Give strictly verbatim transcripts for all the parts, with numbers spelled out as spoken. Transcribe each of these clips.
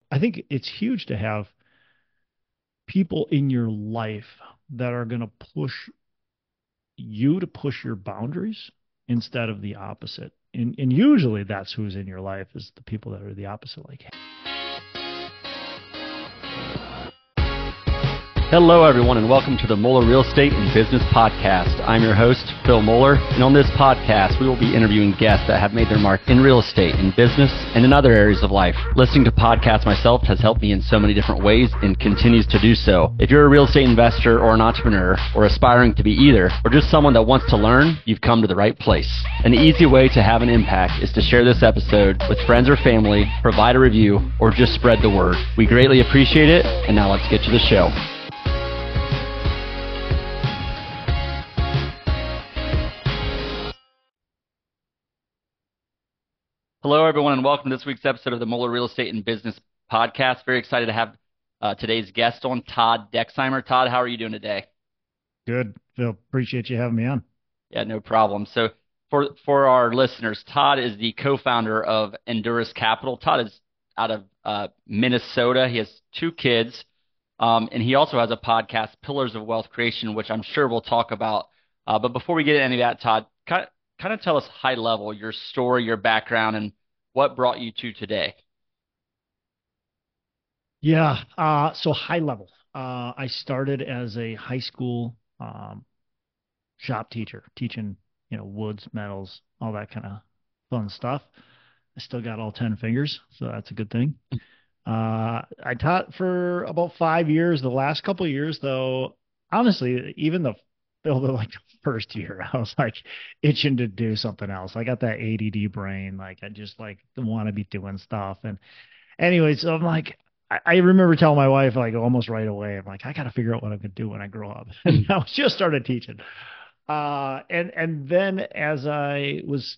I think it's huge to have people in your life that are going to push you to push your boundaries instead of the opposite. And, and usually that's who's in your life is the people that are the opposite. Like, Hello, everyone, and welcome to the Moeller Real Estate and Business Podcast. I'm your host, Phil Moeller, and on this podcast, we will be interviewing guests that have made their mark in real estate, in business, and in other areas of life. Listening to podcasts myself has helped me in so many different ways and continues to do so. If you're a real estate investor or an entrepreneur, or aspiring to be either, or just someone that wants to learn, you've come to the right place. An easy way to have an impact is to share this episode with friends or family, provide a review, or just spread the word. We greatly appreciate it, and now let's get to the show. Hello, everyone, and welcome to this week's episode of the Moeller Real Estate and Business Podcast. Very excited to have uh, today's guest on, Todd Dexheimer. Todd, how are you doing today? good, Phil. Appreciate you having me on. Yeah, no problem. So for for our listeners, Todd is the co-founder of Endurus Capital. Todd is out of uh, Minnesota. He has two kids, um, and he also has a podcast, Pillars of Wealth Creation, which I'm sure we'll talk about. Uh, but before we get into any of that, Todd, kind of, kind of tell us high level your story, your background, and what brought you to today. Yeah. Uh, so high level. Uh, I started as a high school um, shop teacher, teaching, you know, woods, metals, all that kind of fun stuff. I still got all ten fingers, so that's a good thing. Uh, I taught for about five years. The last couple of years, though, honestly, even the the like the first year, I was like itching to do something else. I got that A D D brain, like I just like want to be doing stuff. And anyway, so I'm like, I, I remember telling my wife like almost right away, I'm like, I got to figure out what I'm gonna do when I grow up. And I was just started teaching. Uh, and and then as I was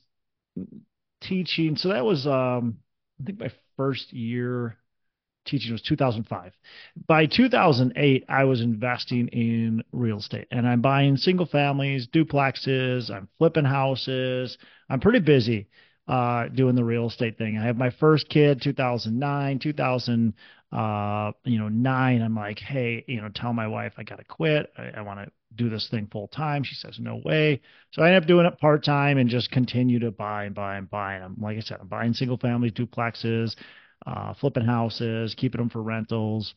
teaching, so that was um, I think my first year teaching was two thousand five. By two thousand eight, I was investing in real estate and I'm buying single families, duplexes, I'm flipping houses. I'm pretty busy uh, doing the real estate thing. I have my first kid, two thousand nine, two thousand, uh, you know, nine. I'm like, hey, you know, tell my wife I got to quit. I, I want to do this thing full time. She says, no way. So I end up doing it part time and just continue to buy and buy and buy. And I'm, like I said, I'm buying single families, duplexes, uh, flipping houses, keeping them for rentals.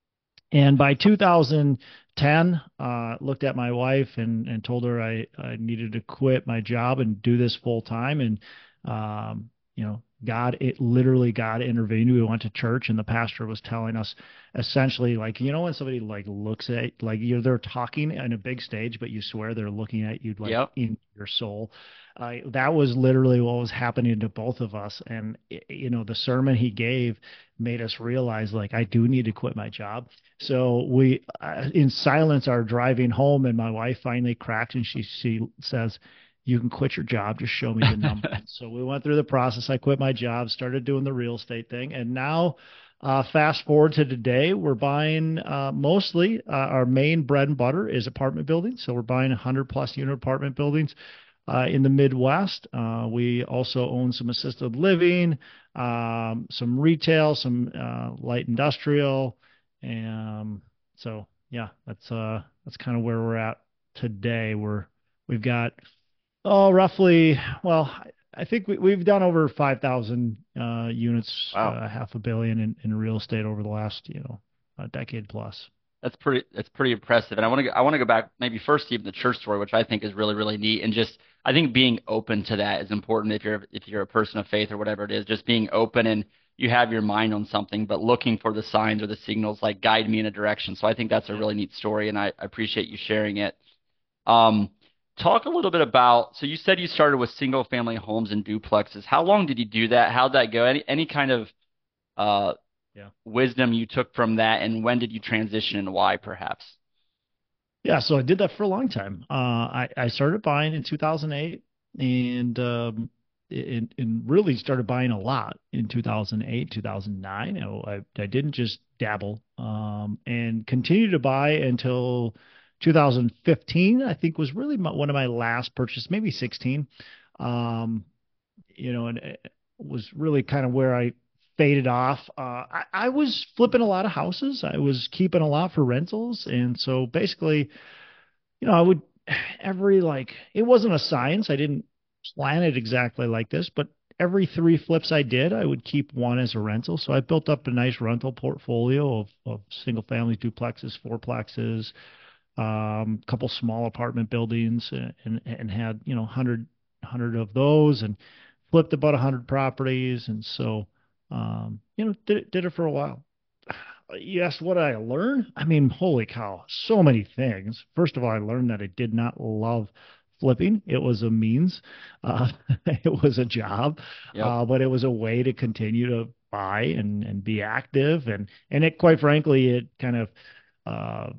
And by two thousand ten, uh, looked at my wife and, and told her I, I needed to quit my job and do this full time. And, um, you know, God, it literally God intervened. We went to church and the pastor was telling us essentially like, you know, when somebody like looks at like you're they're talking in a big stage, but you swear they're looking at you like Yep. in your soul. Uh, that was literally what was happening to both of us. And, you know, the sermon he gave made us realize like, I do need to quit my job. So we, uh, in silence, are driving home, and my wife finally cracked, and she she says, "You can quit your job. Just show me the numbers." So we went through the process. I quit my job, started doing the real estate thing, and now, uh, fast forward to today, we're buying uh, mostly uh, our main bread and butter is apartment buildings. So we're buying one hundred plus unit apartment buildings. Uh, in the Midwest, uh, we also own some assisted living, um, some retail, some uh, light industrial, and um, so yeah, that's uh that's kind of where we're at today. We're we've got oh roughly well, I, I think we, we've done over five thousand uh, units, Wow. uh, half a billion in, in real estate over the last you know a decade plus. That's pretty. That's pretty impressive. And I want to. I want to go back maybe first to even the church story, which I think is really, really neat. And just, I think being open to that is important if you're if you're a person of faith or whatever it is. Just being open and you have your mind on something, but looking for the signs or the signals like guide me in a direction. So I think that's a Yeah. really neat story, and I, I appreciate you sharing it. Um, talk a little bit about. So you said you started with single family homes and duplexes. How long did you do that? How'd that go? Any any kind of uh, Yeah. wisdom you took from that, and when did you transition and why, perhaps? Yeah, so I did that for a long time. Uh, I, I started buying in two thousand eight and um, and, and really started buying a lot in two thousand eight, two thousand nine. You know, I, I didn't just dabble um, and continued to buy until two thousand fifteen, I think was really my, one of my last purchases, maybe sixteen. Um, you know, and it was really kind of where I faded off. Uh, I, I was flipping a lot of houses. I was keeping a lot for rentals. And so basically, you know, I would every like, it wasn't a science. I didn't plan it exactly like this, but every three flips I did, I would keep one as a rental. So I built up a nice rental portfolio of, of single family duplexes, fourplexes, um, a couple small apartment buildings, and, and, and had, you know, one hundred, one hundred of those and flipped about one hundred properties. And so, um, you know, did it, did it for a while. You asked what I learned? I mean, holy cow, so many things. First of all, I learned that I did not love flipping. It was a means. Uh, it was a job, Yep. uh, but it was a way to continue to buy and, and be active. And, and it, quite frankly, it kind of, uh,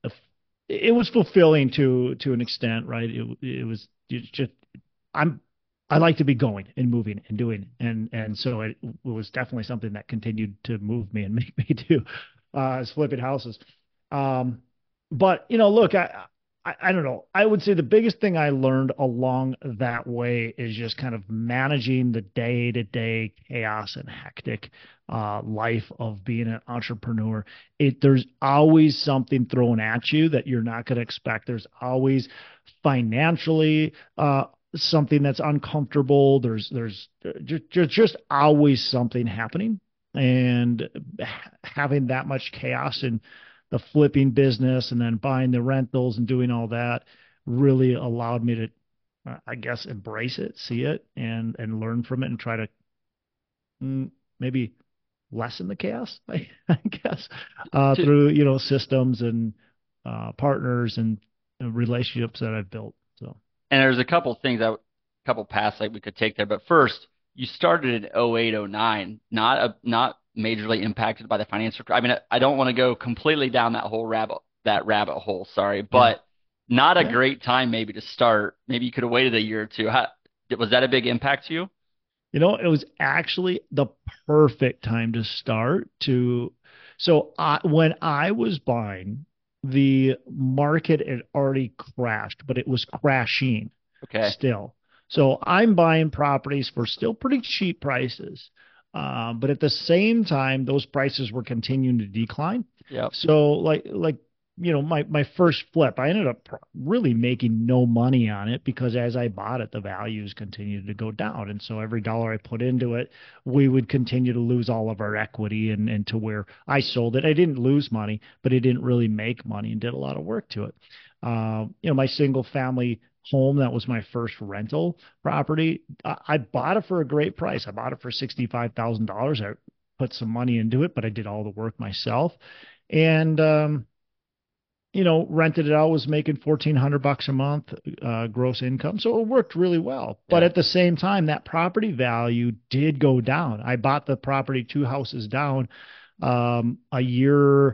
it was fulfilling to, to an extent, right? It, it was just, I'm, I like to be going and moving and doing, and and so it, it was definitely something that continued to move me and make me do, uh, is flipping houses. Um, but you know, look, I, I I don't know. I would say the biggest thing I learned along that way is just kind of managing the day to day chaos and hectic uh, life of being an entrepreneur. It there's always something thrown at you that you're not going to expect. There's always financially uh, something that's uncomfortable. There's there's just just always something happening, and having that much chaos in the flipping business and then buying the rentals and doing all that really allowed me to, uh, I guess, embrace it, see it, and and learn from it, and try to mm, maybe lessen the chaos, I, I guess, uh, To, through you know systems and uh, partners and uh, relationships that I've built. So. and there's a couple things that, a couple paths like we could take there. But first, you started in oh eight, oh nine, not a, not majorly impacted by the financial. I mean, I don't want to go completely down that whole rabbit that rabbit hole. Sorry, Yeah. but not a Yeah. great time maybe to start. Maybe you could have waited a year or two. How, was that a big impact to you? You know, it was actually the perfect time to start to. So I, when I was buying, the market had already crashed, but it was crashing Okay. still. So I'm buying properties for still pretty cheap prices. Um, but at the same time, those prices were continuing to decline. Yep. So like like you know, my my first flip, I ended up really making no money on it because as I bought it, the values continued to go down, and so every dollar I put into it, we would continue to lose all of our equity, and and to where I sold it, I didn't lose money, but it didn't really make money and did a lot of work to it. Uh, you know, my single family home that was my first rental property, I, I bought it for a great price. I bought it for sixty-five thousand dollars. I put some money into it, but I did all the work myself, and um, you know, rented it out, was making fourteen hundred bucks a month, uh, gross income. So it worked really well. But Yeah. at the same time, that property value did go down. I bought the property two houses down, um, a year,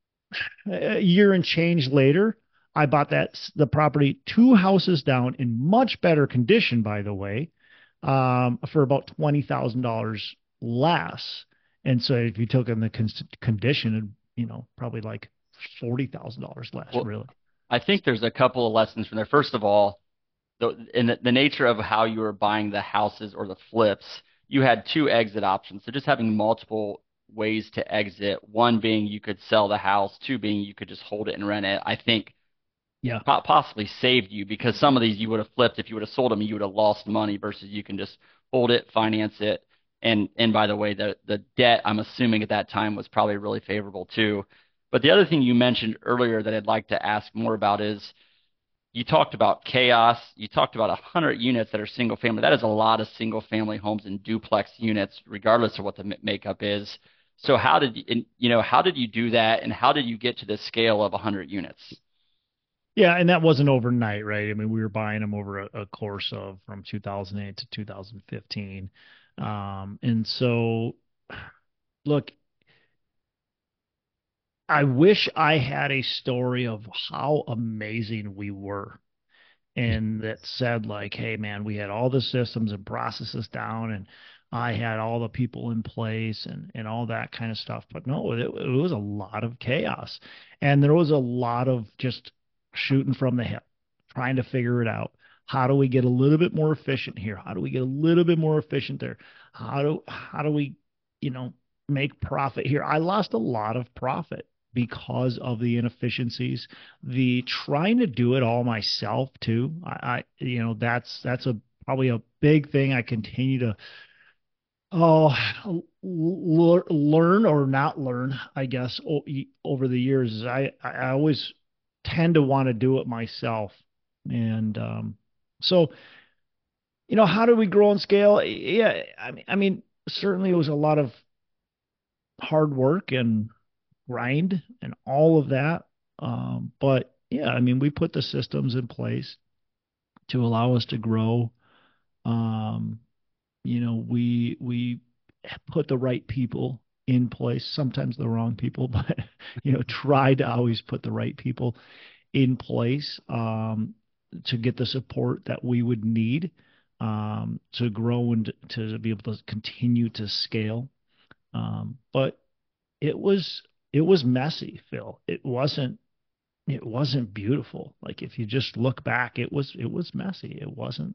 a year and change later. I bought that, the property two houses down in much better condition, by the way, um, for about twenty thousand dollars less. And so if you took in the con- condition, you know, probably like forty thousand dollars less, Well, really. I think there's a couple of lessons from there. First of all, the, in the, the nature of how you were buying the houses or the flips, you had two exit options. So just having multiple ways to exit, one being you could sell the house, two being you could just hold it and rent it, I think Yeah. po- possibly saved you because some of these you would have flipped if you would have sold them, you would have lost money versus you can just hold it, finance it. And and by the way, the the debt I'm assuming at that time was probably really favorable too. But the other thing you mentioned earlier that I'd like to ask more about is you talked about chaos. You talked about one hundred units that are single family. That is a lot of single family homes and duplex units, regardless of what the m- makeup is. So how did you, you know, how did you do that, and how did you get to the scale of one hundred units? Yeah, and that wasn't overnight, right? I mean, we were buying them over a, a course of from two thousand eight to two thousand fifteen. Um, and so, look, I wish I had a story of how amazing we were and that said like, hey man, we had all the systems and processes down and I had all the people in place and and all that kind of stuff. But no, it, it was a lot of chaos. And there was a lot of just shooting from the hip, trying to figure it out. How do we get a little bit more efficient here? How do we get a little bit more efficient there? How do how do we you know, make profit here. I lost a lot of profit because of the inefficiencies, the trying to do it all myself too. I, I you know, that's that's a probably a big thing I continue to oh l- learn or not learn, I guess, o- e- over the years. I I always tend to want to do it myself, and um, so you know, how do we grow and scale? Yeah, I mean, I mean, certainly it was a lot of hard work and grind and all of that. Um, but yeah, I mean, we put the systems in place to allow us to grow. Um, you know, we we put the right people in place, sometimes the wrong people, but you know, try to always put the right people in place um, to get the support that we would need um, to grow and to be able to continue to scale. Um, but it was it was messy, Phil. It wasn't it wasn't beautiful. Like if you just look back, it was it was messy. It wasn't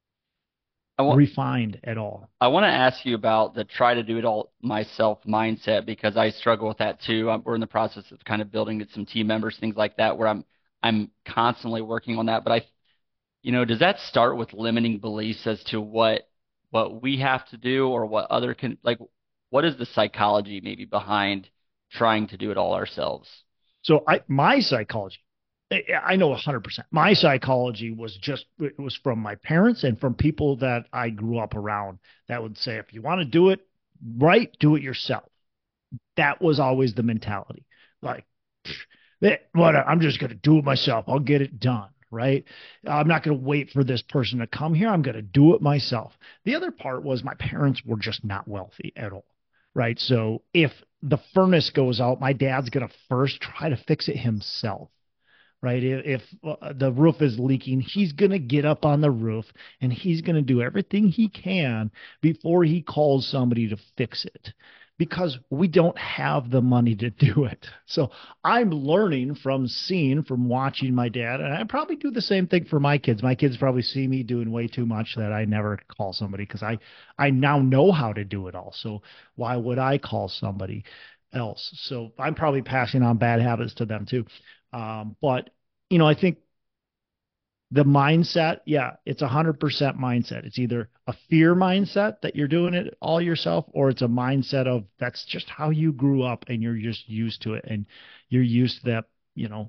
I want refined at all. I want to ask you about the try to do it all myself mindset because I struggle with that too. I'm, we're in the process of kind of building some team members, things like that, where I'm I'm constantly working on that. But I, you know, does that start with limiting beliefs as to what what we have to do or what other can like? What is the psychology maybe behind trying to do it all ourselves? So I my psychology, I I know one hundred percent. My psychology was just it was from my parents and from people that I grew up around that would say if you want to do it right, do it yourself. That was always the mentality. Like, eh, what? I'm just going to do it myself. I'll get it done. Right. I'm not going to wait for this person to come here. I'm going to do it myself. The other part was my parents were just not wealthy at all. Right. So if the furnace goes out, my dad's going to first try to fix it himself. Right. If, if uh, the roof is leaking, he's going to get up on the roof and he's going to do everything he can before he calls somebody to fix it because we don't have the money to do it. So I'm learning from seeing, from watching my dad, and I probably do the same thing for my kids. My kids probably see me doing way too much that I never call somebody because I, I now know how to do it all. So why would I call somebody else? So I'm probably passing on bad habits to them too. Um, but you know, I think the mindset, yeah, it's a hundred percent mindset. It's either a fear mindset that you're doing it all yourself, or it's a mindset of that's just how you grew up and you're just used to it and you're used to that, you know,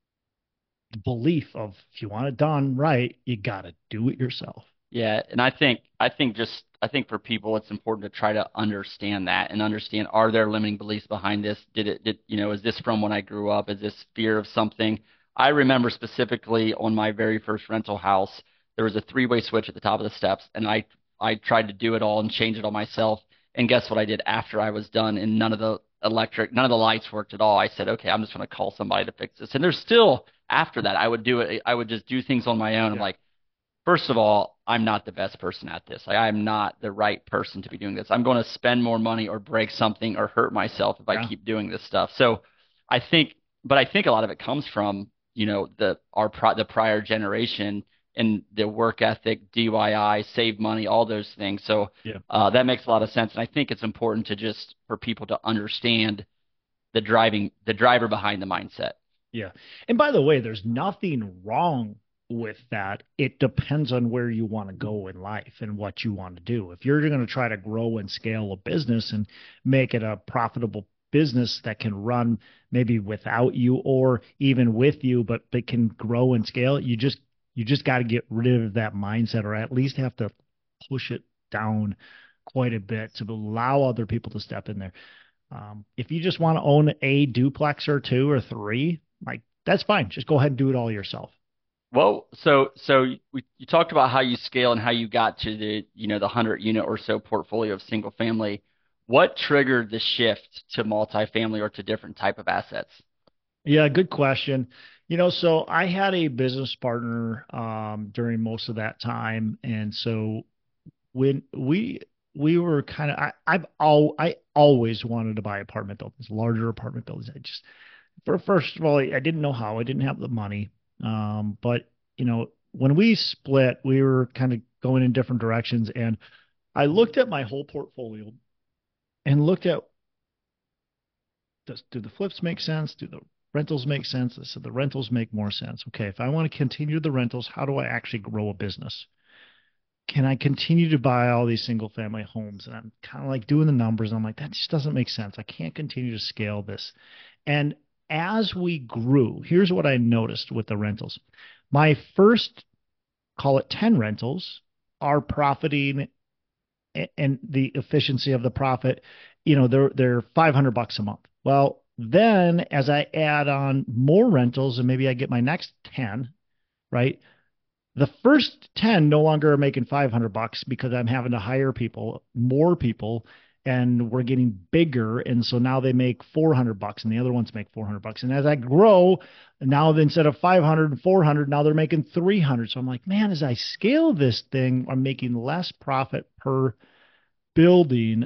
belief of if you want it done right, you got to do it yourself. Yeah, and I think I think just I think for people it's important to try to understand that and understand are there limiting beliefs behind this? Did it did you know, is this from when I grew up? Is this fear of something? I remember specifically on my very first rental house, there was a three-way switch at the top of the steps and I I tried to do it all and change it all myself. And guess what I did after I was done and none of the electric, none of the lights worked at all. I said, "Okay, I'm just going to call somebody to fix this." And there's still after that I would do it I would just do things on my own. I'm Yeah. like first of all, I'm not the best person at this. Like, I'm not the right person to be doing this. I'm going to spend more money or break something or hurt myself if I Yeah. keep doing this stuff. So I think, but I think a lot of it comes from, you know, the our pri- the prior generation and the work ethic, D I Y, save money, all those things. So Yeah. uh, that makes a lot of sense. And I think it's important to just for people to understand the driving the driver behind the mindset. Yeah. And by the way, there's nothing wrong with that. It depends on where you want to go in life and what you want to do. If you're going to try to grow and scale a business and make it a profitable business that can run maybe without you or even with you, but but can grow and scale, you just you just got to get rid of that mindset or at least have to push it down quite a bit to allow other people to step in there. Um, if you just want to own a duplex or two or three, like that's fine. Just go ahead and do it all yourself. Well, so so we, you talked about how you scale and how you got to the you know the hundred unit or so portfolio of single family. What triggered the shift to multifamily or to different type of assets? Yeah, good question. You know, so I had a business partner um, during most of that time, and so when we we were kind of I, I've all I always wanted to buy apartment buildings, larger apartment buildings. I just for first of all, I didn't know how. I didn't have the money. Um, but you know, when we split, we were kind of going in different directions, and I looked at my whole portfolio and looked at, does, do the flips make sense? Do the rentals make sense? I said the rentals make more sense. Okay, if I want to continue the rentals, how do I actually grow a business? Can I continue to buy all these single family homes? And I'm kind of like doing the numbers. And I'm like, that just doesn't make sense. I can't continue to scale this. And as we grew, here's what I noticed with the rentals. My first, call it ten rentals, are profiting, and the efficiency of the profit, you know, they're they're five hundred bucks a month. Well, then as I add on more rentals and maybe I get my next ten, right? The first ten no longer are making five hundred bucks because I'm having to hire people, more people, and we're getting bigger. And so now they make four hundred bucks and the other ones make four hundred bucks. And as I grow, now instead of five hundred and four hundred, now they're making three hundred. So I'm like, man, as I scale this thing, I'm making less profit per building.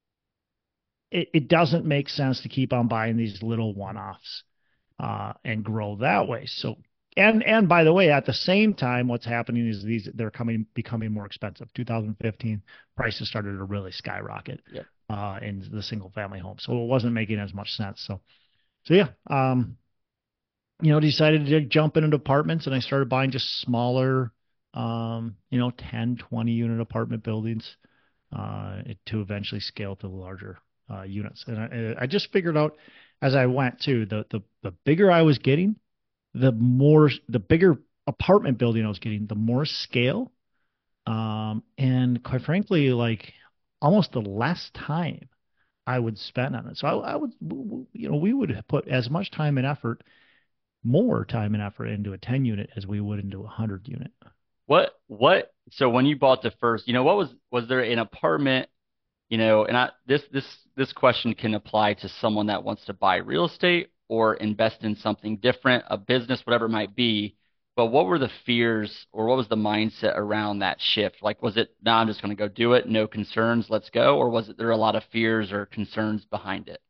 It, it doesn't make sense to keep on buying these little one-offs uh, and grow that way. So, and and by the way, at the same time, what's happening is these they're coming becoming more expensive. two thousand fifteen prices started to really skyrocket Yep. uh, in the single-family home, so it wasn't making as much sense. So, so yeah, um, you know, decided to jump into apartments, and I started buying just smaller, um, you know, ten, twenty unit apartment buildings uh, to eventually scale to larger uh, units. And I, I just figured out as I went too, the, the, the bigger I was getting, the more, the bigger apartment building I was getting, the more scale. Um, and quite frankly, like almost the less time I would spend on it. So I, I would, you know, we would put as much time and effort, more time and effort into a ten unit as we would into a hundred unit. What what so when you bought the first, you know, what was was there an apartment, you know, and I this this this question can apply to someone that wants to buy real estate or invest in something different, a business, whatever it might be. But what were the fears or what was the mindset around that shift? Like, was it, no, I'm just going to go do it, no concerns, let's go? Or was it there a lot of fears or concerns behind it?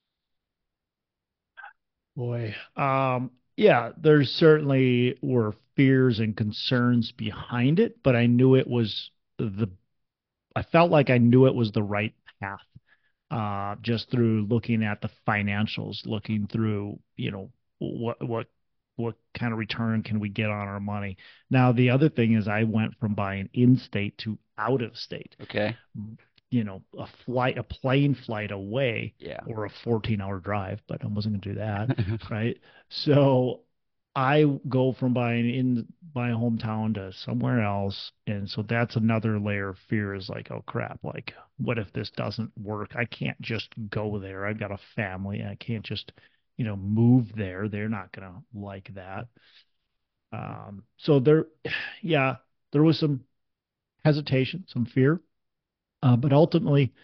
Boy, um, yeah, there's certainly were fears and concerns behind it, but I knew it was the, I felt like I knew it was the right path, uh, just through looking at the financials, looking through, you know, what, what, what kind of return can we get on our money? Now, the other thing is I went from buying in state to out of state, Okay. you know, a flight, a plane flight away Yeah. or a fourteen hour drive, but I wasn't going to do that. Right. So I go from buying in my hometown to somewhere else. And so that's another layer of fear is like, oh crap, like what if this doesn't work? I can't just go there. I've got a family. I can't just, you know, move there. They're not going to like that. Um, so there, yeah, there was some hesitation, some fear, uh, but ultimately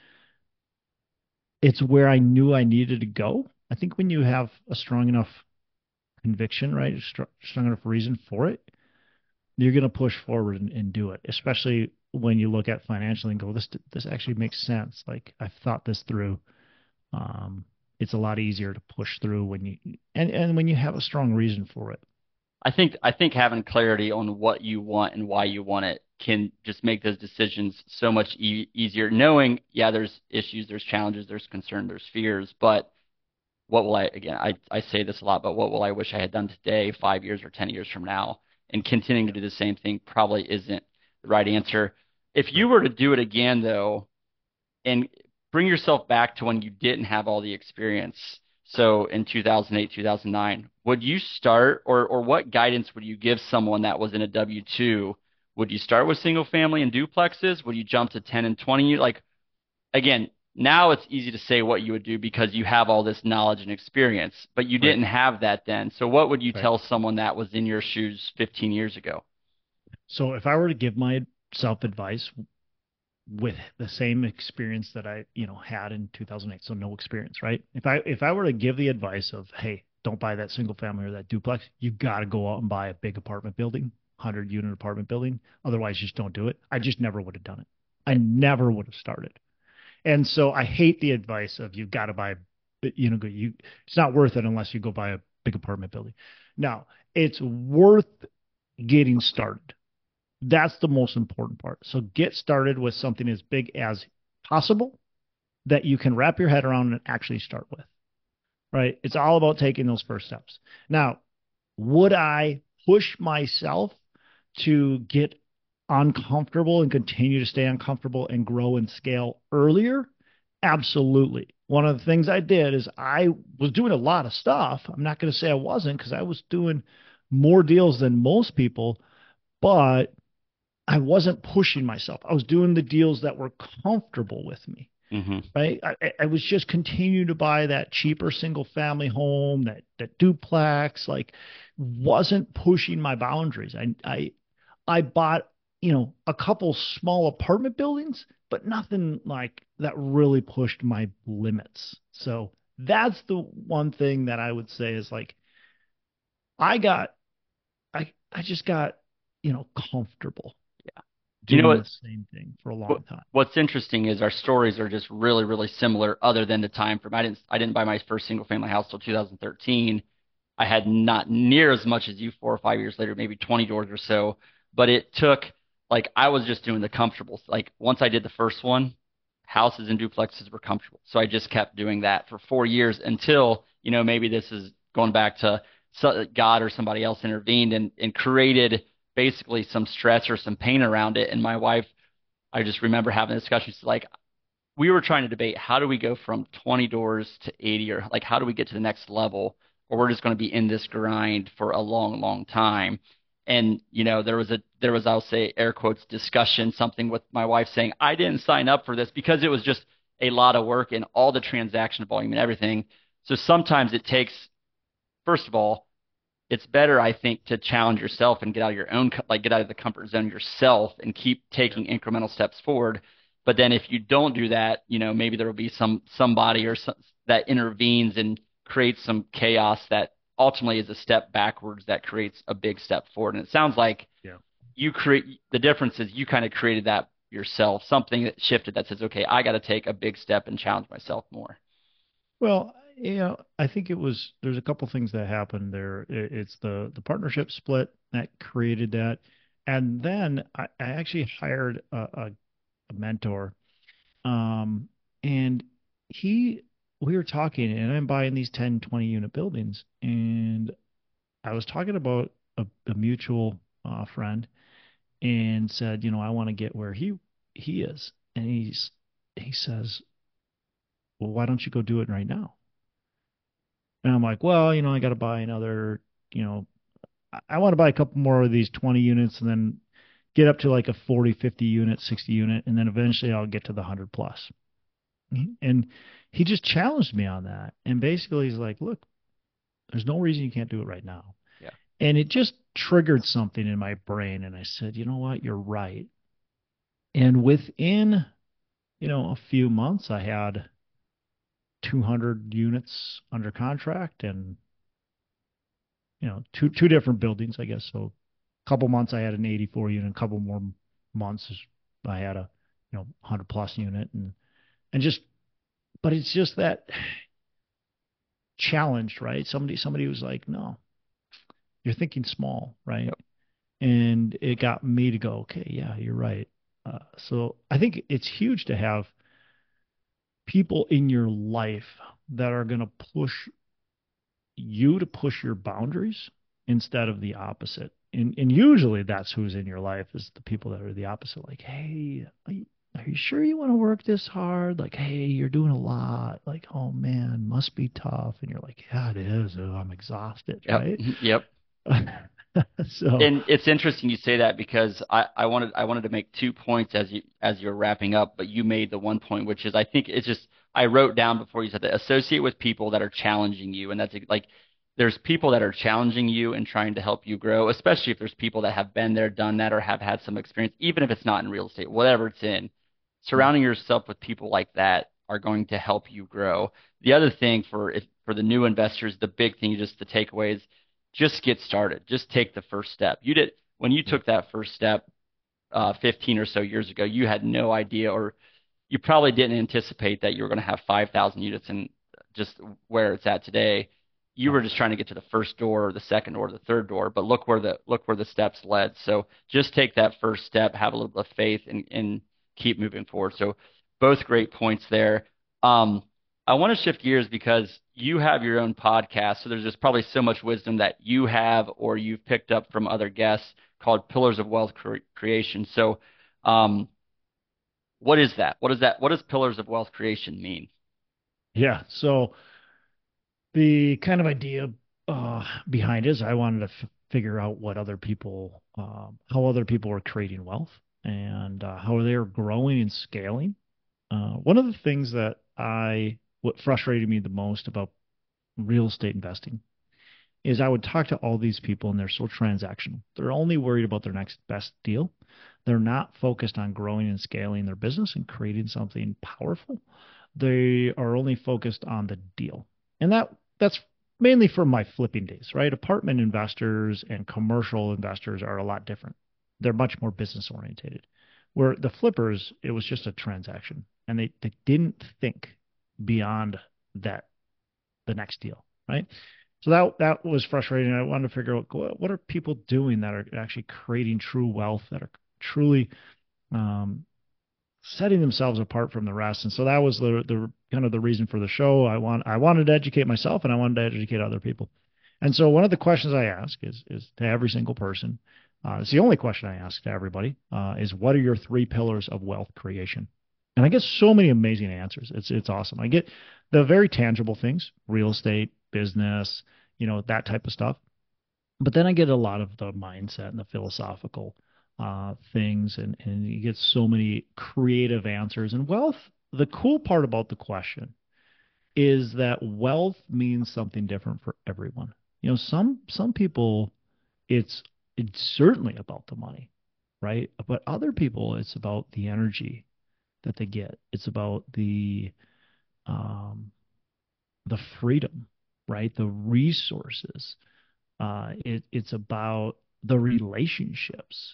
it's where I knew I needed to go. I think when you have a strong enough conviction, right, a str- strong enough reason for it, you're going to push forward and, and do it, especially when you look at financially and go, this this actually makes sense. Like I've thought this through. Um, it's a lot easier to push through when you and and when you have a strong reason for it. I think I think having clarity on what you want and why you want it can just make those decisions so much e easier. Knowing, yeah, there's issues, there's challenges, there's concern, there's fears, but what will I, again, I, I say this a lot, but what will I wish I had done today, five years or ten years from now? And continuing to do the same thing probably isn't the right answer. If you Right. were to do it again, though, and bring yourself back to when you didn't have all the experience. So in two thousand eight, two thousand nine, would you start or or what guidance would you give someone that was in a W two? Would you start with single family and duplexes? Would you jump to ten and twenty? Like again, now it's easy to say what you would do because you have all this knowledge and experience, but you Right. didn't have that then. So what would you Right. tell someone that was in your shoes fifteen years ago? So if I were to give myself advice with the same experience that I, you know, had in two thousand eight, so no experience, right? If I if I were to give the advice of, hey, don't buy that single family or that duplex, you got to go out and buy a big apartment building, one hundred unit apartment building. Otherwise, just don't do it. I just never would have done it. I Right. never would have started. And so I hate the advice of you've got to buy, you know, you it's not worth it unless you go buy a big apartment building. Now, it's worth getting started. That's the most important part. So get started with something as big as possible. that you can wrap your head around and actually start with, right? It's all about taking those first steps. Now, would I push myself to get uncomfortable and continue to stay uncomfortable and grow and scale earlier? Absolutely. One of the things I did is I was doing a lot of stuff. I'm not going to say I wasn't, because I was doing more deals than most people, but I wasn't pushing myself. I was doing the deals that were comfortable with me. Mm-hmm. Right. I, I was just continuing to buy that cheaper single family home, that that duplex, like wasn't pushing my boundaries. I I I bought, you know, a couple small apartment buildings, but nothing like that really pushed my limits. So that's the one thing that I would say is like I got I I just got, you know, comfortable You know doing what? the same thing for a What, long time. what's interesting is our stories are just really, really similar, other than the time frame. I didn't, I didn't buy my first single family house till two thousand thirteen. I had not near as much as you four or five years later, maybe twenty doors or so. But it took, like, I was just doing the comfortables. Like, once I did the first one, houses and duplexes were comfortable. So I just kept doing that for four years until, you know, maybe this is going back to so- God or somebody else intervened and, and created basically some stress or some pain around it. And my wife, I just remember having a discussion. She's like, we were trying to debate, how do we go from twenty doors to eighty, or like how do we get to the next level, or we're just going to be in this grind for a long, long time. And you know, there was a there was I'll say air quotes discussion, something with my wife saying I didn't sign up for this because it was just a lot of work and all the transaction volume and everything. So sometimes it takes, first of all, it's better, I think, to challenge yourself and get out of your own, like get out of the comfort zone yourself and keep taking Yeah. incremental steps forward. But then if you don't do that, you know, maybe there will be some somebody or some, that intervenes and creates some chaos that ultimately is a step backwards that creates a big step forward. And it sounds like Yeah. you create, the difference is you kind of created that yourself, something that shifted that says, okay, I got to take a big step and challenge myself more. Well, you know, I think it was there's a couple things that happened there. It, it's the the partnership split that created that, and then I, I actually hired a, a, a mentor, um, and he we were talking, and I'm buying these ten, twenty unit buildings, and I was talking about a, a mutual uh, friend, and said, you know, I want to get where he he is, and he's he says, well, why don't you go do it right now? And I'm like, well, you know, I got to buy another, you know, I, I want to buy a couple more of these twenty units and then get up to like a forty, fifty unit, sixty unit. And then eventually I'll get to the one hundred plus. And he just challenged me on that. And basically he's like, look, there's no reason you can't do it right now. Yeah. And it just triggered something in my brain. And I said, you know what? You're right. And within, you know, a few months, I had two hundred units under contract and you know, two two different buildings, I guess. So a couple months I had an eighty-four unit, a couple more months I had a, you know, one hundred plus unit and and just but it's just that challenge, right? Somebody somebody was like, "No, you're thinking small," right? Yep. And it got me to go, "Okay, yeah, you're right." Uh, so I think it's huge to have people in your life that are going to push you to push your boundaries instead of the opposite. And and usually that's who's in your life is the people that are the opposite. Like, hey, are you, are you sure you want to work this hard? Like, hey, you're doing a lot. Like, oh man, must be tough. And you're like, yeah, it is. Oh, I'm exhausted, Yep. right? Yep. So And it's interesting you say that because I, I wanted I wanted to make two points as you as you're wrapping up, but you made the one point, which is I think it's just I wrote down before you said that, associate with people that are challenging you, and that's like there's people that are challenging you and trying to help you grow, especially if there's people that have been there, done that, or have had some experience, even if it's not in real estate, whatever it's in. yeah, Surrounding yourself with people like that are going to help you grow. The other thing for if, for the new investors, the big thing, just the takeaway is just get started. Just take the first step. You did when you yeah, took that first step uh, fifteen or so years ago. You had no idea, or you probably didn't anticipate that you were going to have five thousand units and just where it's at today. You no, were just trying to get to the first door, or the second door, or the third door. But look where the look where the steps led. So just take that first step, have a little bit of faith, and, and keep moving forward. So both great points there. Um, I want to shift gears because you have your own podcast, so there's just probably so much wisdom that you have or you've picked up from other guests called Pillars of Wealth Cre- Creation. So, um, what is that? What is that? What does Pillars of Wealth Creation mean? Yeah. So the kind of idea uh, behind it is I wanted to f figure out what other people, um, how other people are creating wealth and uh, how they are growing and scaling. Uh, one of the things that I, what frustrated me the most about real estate investing is I would talk to all these people and they're so transactional. They're only worried about their next best deal. They're not focused on growing and scaling their business and creating something powerful. They are only focused on the deal. And that that's mainly from my flipping days, right? Apartment investors and commercial investors are a lot different. They're much more business orientated. Where the flippers, it was just a transaction and they, they didn't think beyond that the next deal, right? So that that was frustrating. I wanted to figure out what, what are people doing that are actually creating true wealth, that are truly um, setting themselves apart from the rest. And so that was the the kind of the reason for the show. I want I wanted to educate myself and I wanted to educate other people. And so one of the questions I ask is is to every single person. Uh, it's the only question I ask to everybody uh, is what are your three pillars of wealth creation? And I get so many amazing answers. It's it's awesome. I get the very tangible things, real estate, business, you know, that type of stuff. But then I get a lot of the mindset and the philosophical uh, things, and, and you get so many creative answers. And wealth, the cool part about the question is that wealth means something different for everyone. You know, some some people it's it's certainly about the money, right? But other people it's about the energy that they get. It's about the um, the freedom, right? The resources. Uh, it, it's about the relationships.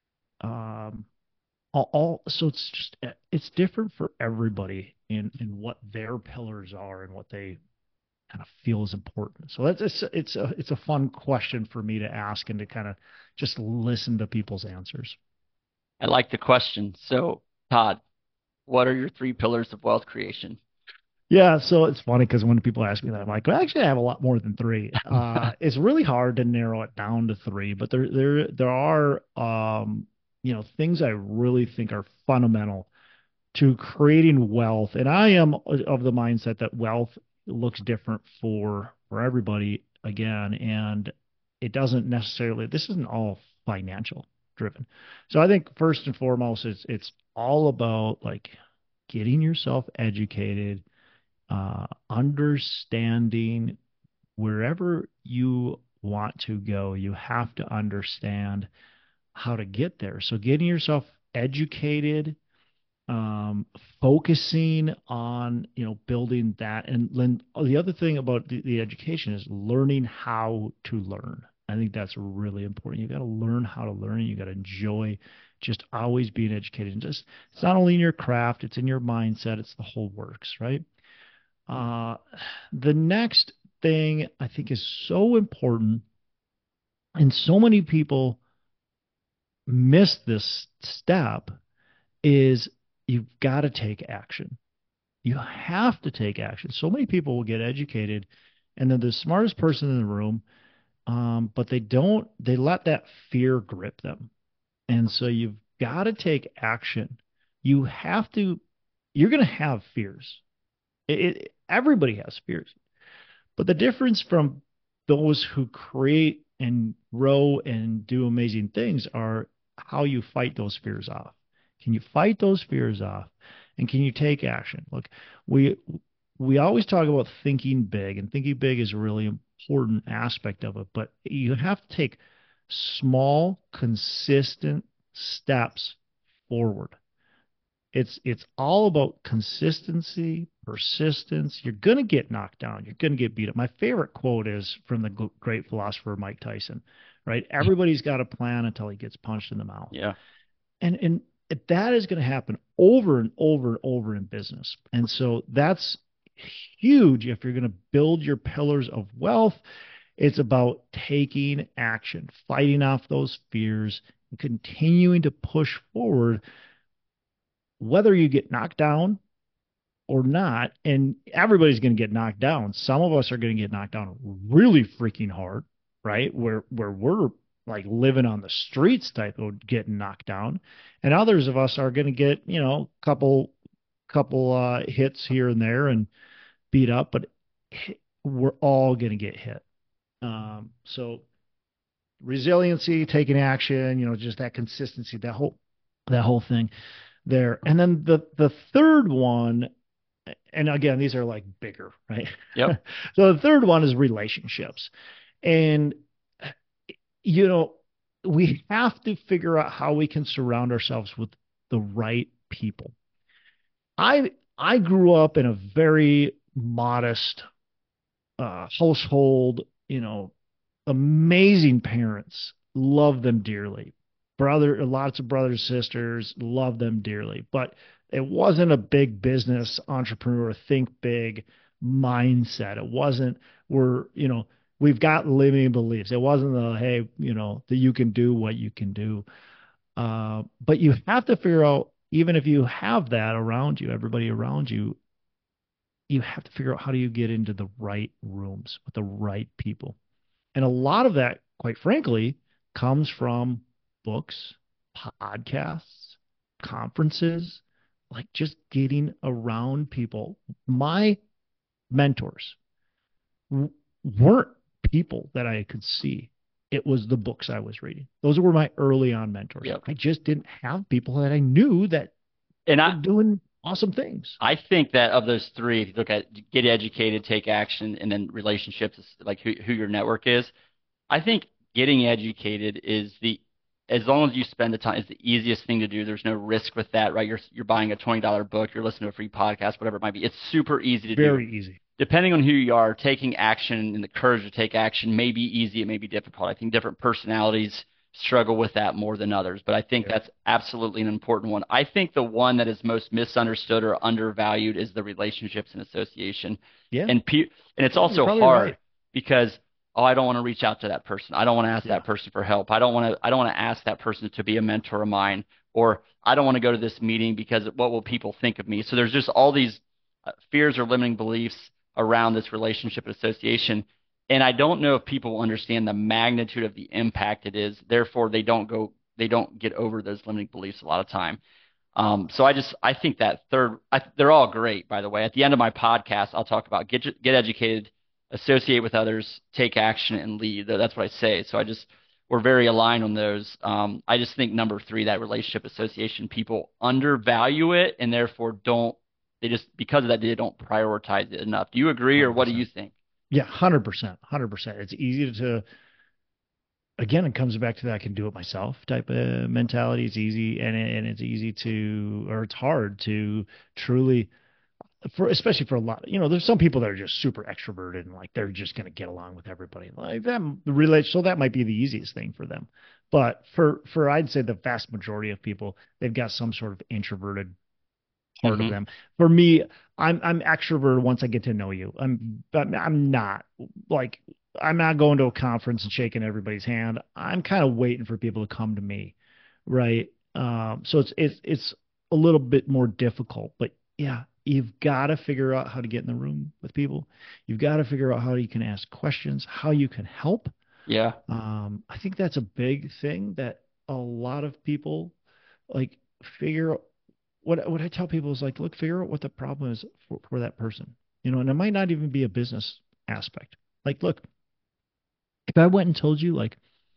Um, all, all so it's just it's different for everybody in in what their pillars are and what they kind of feel is important. So that's it's it's a it's a fun question for me to ask and to kind of just listen to people's answers. I like the question. So, Todd, what are your three pillars of wealth creation? Yeah, so it's funny because when people ask me that, I'm like, well, actually, I have a lot more than three. Uh, it's really hard to narrow it down to three, but there there there are um, you know things I really think are fundamental to creating wealth. And I am of the mindset that wealth looks different for for everybody again, and it doesn't necessarily. This isn't all financial driven. So I think first and foremost, it's it's all about like getting yourself educated, uh, understanding wherever you want to go, you have to understand how to get there. So getting yourself educated, um, focusing on, you know, building that. And then the other thing about the, the education is learning how to learn. I think that's really important. You got to learn how to learn. You got to enjoy just always being educated. And just it's not only in your craft, it's in your mindset, it's the whole works, right? Uh, the next thing I think is so important, and so many people miss this step, is you've got to take action. You have to take action. So many people will get educated and they're the smartest person in the room, um, but they don't, they let that fear grip them. And so you've got to take action. You have to, you're going to have fears. It, it, everybody has fears. But the difference from those who create and grow and do amazing things are how you fight those fears off. Can you fight those fears off? And can you take action? Look, we we always talk about thinking big, and thinking big is a really important aspect of it, but you have to take small, consistent steps forward. It's it's all about consistency, persistence. You're going to get knocked down. You're going to get beat up. My favorite quote is from the great philosopher Mike Tyson, right? Everybody's got a plan until he gets punched in the mouth. Yeah. And and that is going to happen over and over and over in business. And so that's huge if you're going to build your pillars of wealth. It's about taking action, fighting off those fears, and continuing to push forward whether you get knocked down or not, and everybody's going to get knocked down. Some of us are going to get knocked down really freaking hard, right? Where where we're like living on the streets type of getting knocked down, and others of us are going to get, you know, couple couple uh, hits here and there and beat up, but we're all going to get hit. Um, so resiliency, taking action, you know, just that consistency, that whole that whole thing there. And then the the third one, and again, these are like bigger, right? Yep. So the third one is relationships. And you know, we have to figure out how we can surround ourselves with the right people. I I grew up in a very modest uh, household, you know, amazing parents, love them dearly. Brother, lots of brothers, sisters, love them dearly. But it wasn't a big business entrepreneur, think big mindset. It wasn't, we're, you know, we've got limiting beliefs. It wasn't the, hey, you know, that you can do what you can do. Uh, but you have to figure out, even if you have that around you, everybody around you, you have to figure out how do you get into the right rooms with the right people. And a lot of that, quite frankly, comes from books, podcasts, conferences, like just getting around people. My mentors w- weren't people that I could see. It was the books I was reading. Those were my early on mentors. Yep. I just didn't have people that I knew that And were I, doing awesome things. I think that of those three, if you look at get educated, take action, and then relationships, like who, who your network is, I think getting educated is the, as long as you spend the time, is the easiest thing to do. There's no risk with that, right? You're you're buying a twenty dollar book, you're listening to a free podcast, whatever it might be. It's super easy to do. Very easy. Depending on who you are, taking action and the courage to take action may be easy, it may be difficult. I think different personalities struggle with that more than others, but I think Yeah. that's absolutely an important one. I think the one that is most misunderstood or undervalued is the relationships and association. Yeah. And pe- and it's You're also probably hard right. because oh, I don't want to reach out to that person. I don't want to ask Yeah. that person for help. I don't want to I don't want to ask that person to be a mentor of mine, or I don't want to go to this meeting because what will people think of me? So there's just all these uh, fears or limiting beliefs around this relationship and association. And I don't know if people understand the magnitude of the impact it is. Therefore, they don't go, they don't get over those limiting beliefs a lot of time. Um, so I just, I think that third, I, they're all great, by the way. At the end of my podcast, I'll talk about get get educated, associate with others, take action, and lead. That's what I say. So I just, we're very aligned on those. Um, I just think number three, that relationship association, people undervalue it and therefore don't. They just, because of that, they don't prioritize it enough. Do you agree, or what do you think? Yeah, one hundred percent. one hundred percent. It's easy to, again, it comes back to that I can do it myself type of mentality. It's easy, and and it's easy to, or it's hard to truly, for especially for a lot, you know, there's some people that are just super extroverted and like they're just going to get along with everybody. Like them relate, so that might be the easiest thing for them. But for for I'd say the vast majority of people, they've got some sort of introverted part Mhm. of them. For me, I'm I'm extrovert once I get to know you. I'm I'm I'm not like I'm not going to a conference and shaking everybody's hand. I'm kind of waiting for people to come to me, right? Um, so it's it's it's a little bit more difficult, but yeah, you've got to figure out how to get in the room with people. You've got to figure out how you can ask questions, how you can help. Yeah. Um, I think that's a big thing that a lot of people like figure what what I tell people is like, look, figure out what the problem is for, for that person. You know, and it might not even be a business aspect. Like, look, if I went and told you like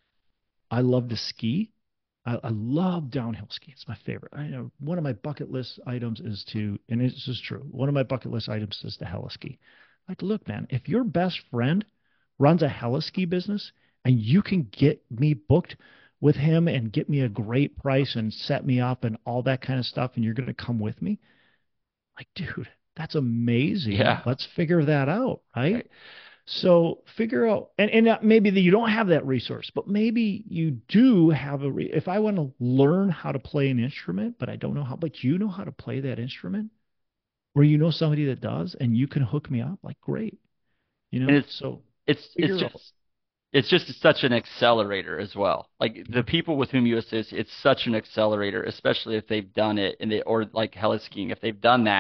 I love to ski, I, I love downhill ski. It's my favorite. I know one of my bucket list items is to, and this is true. One of my bucket list items is to heli-ski. Like, look, man, if your best friend runs a heli-ski business and you can get me booked with him and get me a great price and set me up and all that kind of stuff, and you're going to come with me, like, dude, that's amazing. Yeah. Let's figure that out, right? Right. So figure out, and, and uh, maybe that you don't have that resource, but maybe you do have a, re- if I want to learn how to play an instrument, but I don't know how, but you know how to play that instrument, or you know somebody that does, and you can hook me up, like, great. You And know, it's so it's figure it's out. just it's just such an accelerator as well. Like the people with whom you associate, it's such an accelerator, especially if they've done it and they, or like heli skiing, if they've done that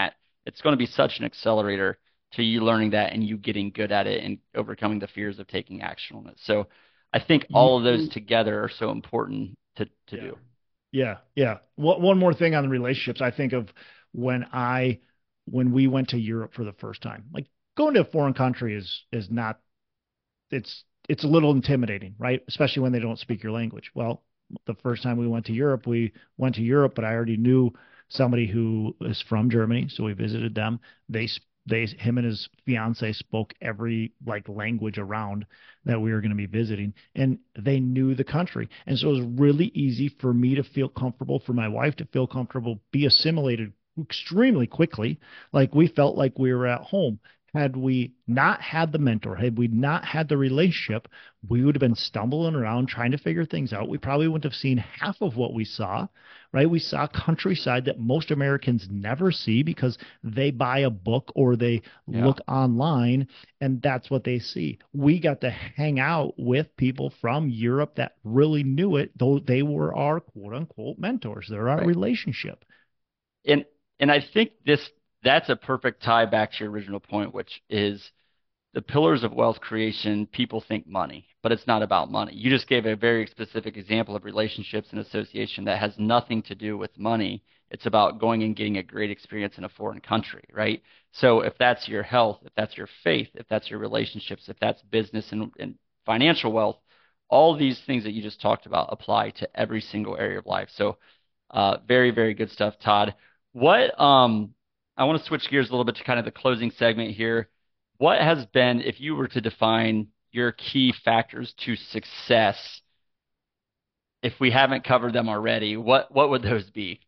it's going to be such an accelerator to you learning that and you getting good at it and overcoming the fears of taking action on it. So I think all of those You, together are so important to, to yeah. do. Yeah, yeah. One one more thing on the relationships. I think of when I when we went to Europe for the first time. Like going to a foreign country is is not it's it's a little intimidating, right? Especially when they don't speak your language. Well, the first time we went to Europe, we went to Europe, but I already knew somebody who is from Germany, so we visited them. They they him and his fiance spoke every like language around that we were going to be visiting, and they knew the country, and so it was really easy for me to feel comfortable, for my wife to feel comfortable, be assimilated extremely quickly. Like we felt like we were at home. Had we not had the mentor, had we not had the relationship, we would have been stumbling around trying to figure things out. We probably wouldn't have seen half of what we saw, right? We saw countryside that most Americans never see because they buy a book or they Yeah. look online and that's what they see. We got to hang out with people from Europe that really knew it, though they were our quote unquote mentors. They're our Right. relationship. And and I think this that's a perfect tie back to your original point, which is the pillars of wealth creation. People think money, but it's not about money. You just gave a very specific example of relationships and association that has nothing to do with money. It's about going and getting a great experience in a foreign country, right? So if that's your health, if that's your faith, if that's your relationships, if that's business and, and financial wealth, all these things that you just talked about apply to every single area of life. So uh, very, very good stuff, Todd. What um, I want to switch gears a little bit to kind of the closing segment here. What has been, if you were to define your key factors to success, if we haven't covered them already, what what would those be?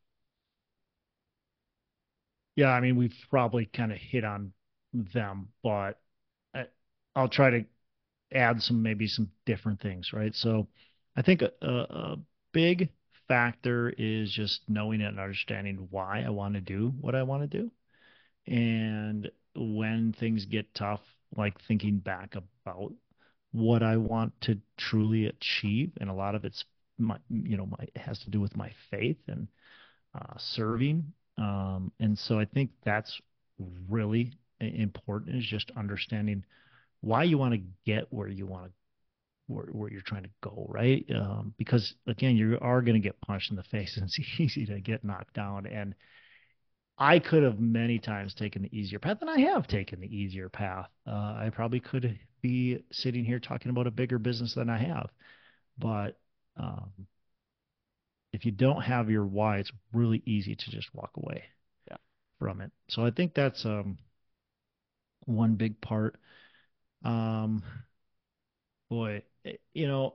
Yeah, I mean, we've probably kind of hit on them, but I, I'll try to add some maybe some different things, right? So I think a, a, a big factor is just knowing and understanding why I want to do what I want to do. And when things get tough, like thinking back about what I want to truly achieve, and a lot of it's my, you know, my it has to do with my faith and uh, serving. Um, and so I think that's really important is just understanding why you want to get where you want to where, where you're trying to go, right? Um, because again, you are going to get punched in the face, and it's easy to get knocked down. And I could have many times taken the easier path, and I have taken the easier path. Uh, I probably could be sitting here talking about a bigger business than I have, but um, if you don't have your why, it's really easy to just walk away Yeah. from it. So I think that's um, one big part. Um, boy, eh, you know,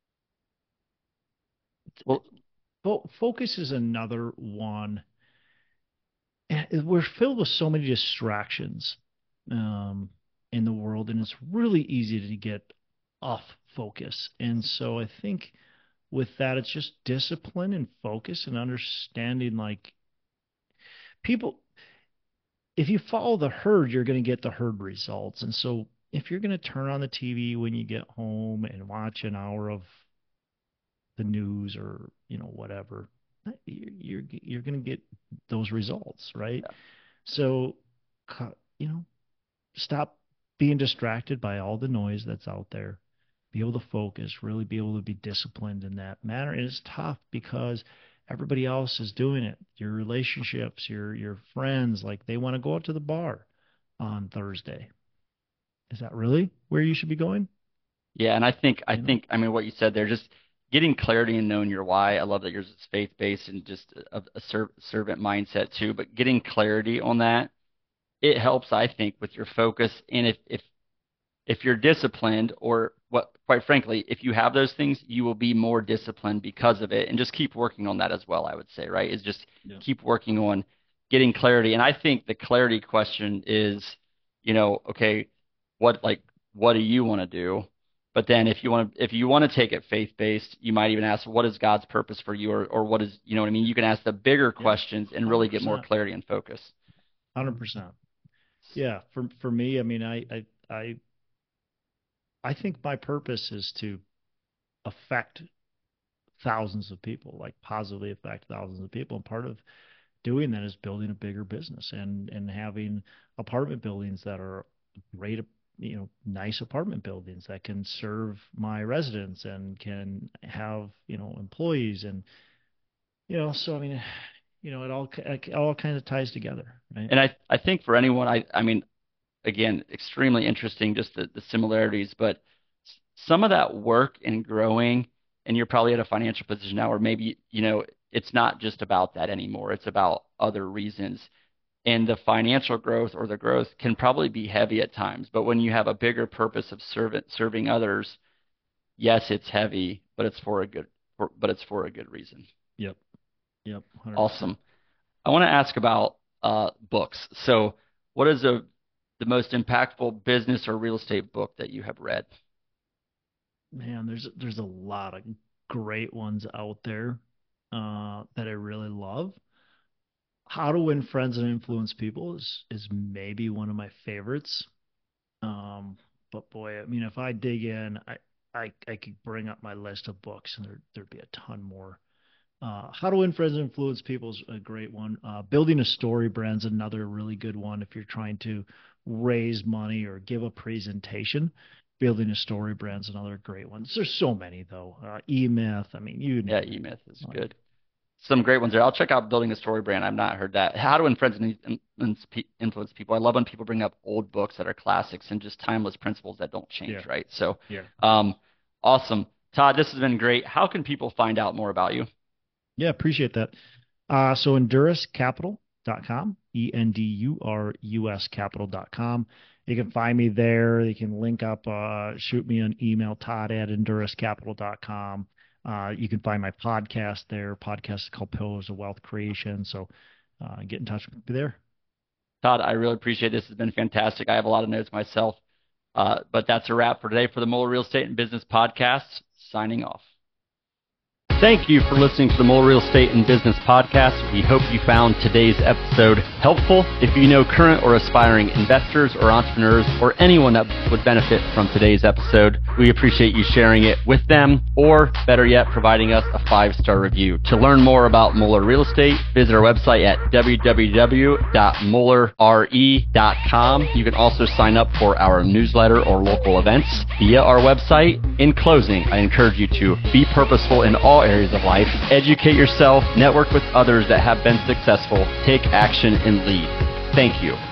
Well, fo- focus is another one. And we're filled with so many distractions um, in the world, and it's really easy to get off focus. And so I think with that, it's just discipline and focus and understanding like people, if you follow the herd, you're going to get the herd results. And so if you're going to turn on the T V when you get home and watch an hour of the news or, you know, whatever, you're you're, you're going to get those results, right? yeah. So, you know, stop being distracted by all the noise that's out there. Be able to focus, really be able to be disciplined in that manner. And it's tough because everybody else is doing it. Your relationships, your your friends, like they want to go out to the bar on Thursday. Is that really where you should be going? Yeah, and I think I You know? think I mean what you said there, just getting clarity and knowing your why. I love that yours is faith based and just a, a ser servant mindset too. But getting clarity on that, it helps, I think, with your focus. And if if if you're disciplined, or what, quite frankly, if you have those things, you will be more disciplined because of it. And just keep working on that as well. I would say, right, is just Yeah. keep working on getting clarity. And I think the clarity question is, you know, okay, what like what do you want to do? But then if you want to if you want to take it faith based, you might even ask, what is God's purpose for you, or or what is, you know what I mean? You can ask the bigger Yeah. questions and really get more one hundred percent. clarity and focus. one hundred percent. Yeah, for for me, I mean, I I I I think my purpose is to affect thousands of people, like positively affect thousands of people. And part of doing that is building a bigger business and and having apartment buildings that are great, you know, nice apartment buildings that can serve my residents and can have, you know, employees and, you know, so I mean, you know, it all it all kind of ties together, right? And I, I think for anyone, I, I mean, again, extremely interesting, just the, the similarities, but s- some of that work and growing, and you're probably at a financial position now where maybe, you know, it's not just about that anymore. It's about other reasons. And the financial growth or the growth can probably be heavy at times. But when you have a bigger purpose of servant, serving others, yes, it's heavy, but it's for a good, for, but it's for a good reason. Yep. Yep. one hundred percent. Awesome. I want to ask about uh, books. So, what is a, the most impactful business or real estate book that you have read? Man, there's there's a lot of great ones out there uh, that I really love. How to Win Friends and Influence People is is maybe one of my favorites. Um, but boy, I mean, if I dig in, I I, I could bring up my list of books, and there there'd be a ton more. Uh, How to Win Friends and Influence People is a great one. Uh, Building a Story Brand's another really good one if you're trying to raise money or give a presentation. Building a Story Brand's another great one. There's so many though. Uh, E-Myth, I mean, you Yeah, name it. E-Myth is Like, good. Some great ones there. I'll check out Building a Story Brand. I've not heard that. How to Win Friends and Influence Influence People. I love when people bring up old books that are classics and just timeless principles that don't change, yeah, right? So, yeah, um, awesome. Todd, this has been great. How can people find out more about you? yeah. Appreciate that. Uh, so endurus capital dot com, E N D U R U S capital dot com. You can find me there. You can link up, uh, shoot me an email, Todd at endurus capital dot com. Uh, you can find my podcast there. Podcast is called Pillars of Wealth Creation. So uh, get in touch with me there. Todd, I really appreciate this. This has been fantastic. I have a lot of notes myself. Uh, but that's a wrap for today for the Moeller Real Estate and Business Podcast. Signing off. Thank you for listening to the Moeller Real Estate and Business Podcast. We hope you found today's episode helpful. If you know current or aspiring investors or entrepreneurs or anyone that would benefit from today's episode, we appreciate you sharing it with them, or better yet, providing us a five-star review. To learn more about Moeller Real Estate, visit our website at w w w dot moeller re dot com. You can also sign up for our newsletter or local events via our website. In closing, I encourage you to be purposeful in all areas of life, educate yourself, network with others that have been successful, take action, and lead. Thank you.